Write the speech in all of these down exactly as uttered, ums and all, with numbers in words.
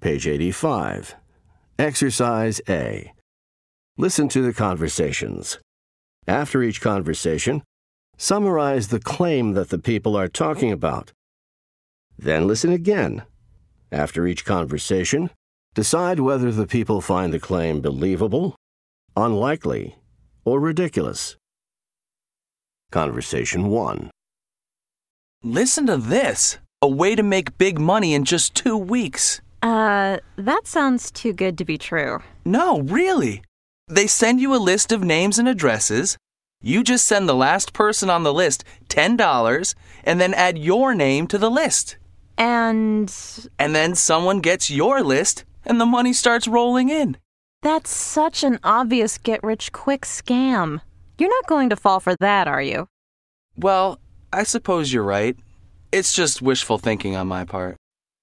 Page eighty-five. Exercise A. Listen to the conversations. After each conversation, summarize the claim that the people are talking about. Then listen again. After each conversation, decide whether the people find the claim believable, unlikely, or ridiculous. Conversation one. Listen to this. A way to make big money in just two weeks. Uh, that sounds too good to be true. No, really. They send you a list of names and addresses. You just send the last person on the list ten dollars and then add your name to the list. And... And then someone gets your list and the money starts rolling in. That's such an obvious get-rich-quick scam. You're not going to fall for that, are you? Well, I suppose you're right. It's just wishful thinking on my part.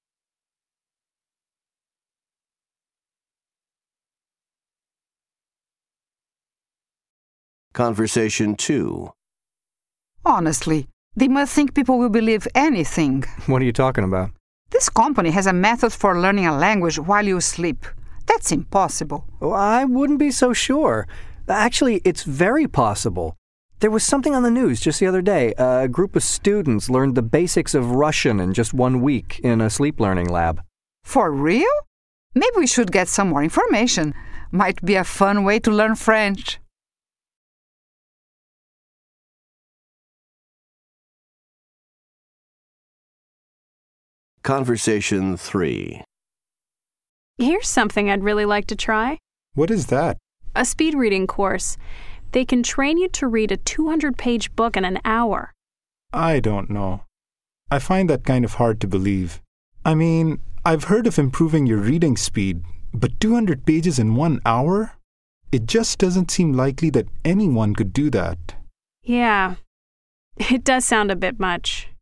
Conversation two. Honestly, they must think people will believe anything. What are you talking about? This company has a method for learning a language while you sleep. That's impossible. Oh, I wouldn't be so sure. Actually, it's very possible. There was something on the news just the other day. A group of students learned the basics of Russian in just one week in a sleep learning lab. For real? Maybe we should get some more information. Might be a fun way to learn French. Conversation three. Here's something I'd really like to try. What is that? A speed reading course. They can train you to read a two hundred page book in an hour. I don't know. I find that kind of hard to believe. I mean, I've heard of improving your reading speed, but two hundred pages in one hour? It just doesn't seem likely that anyone could do that. Yeah, it does sound a bit much.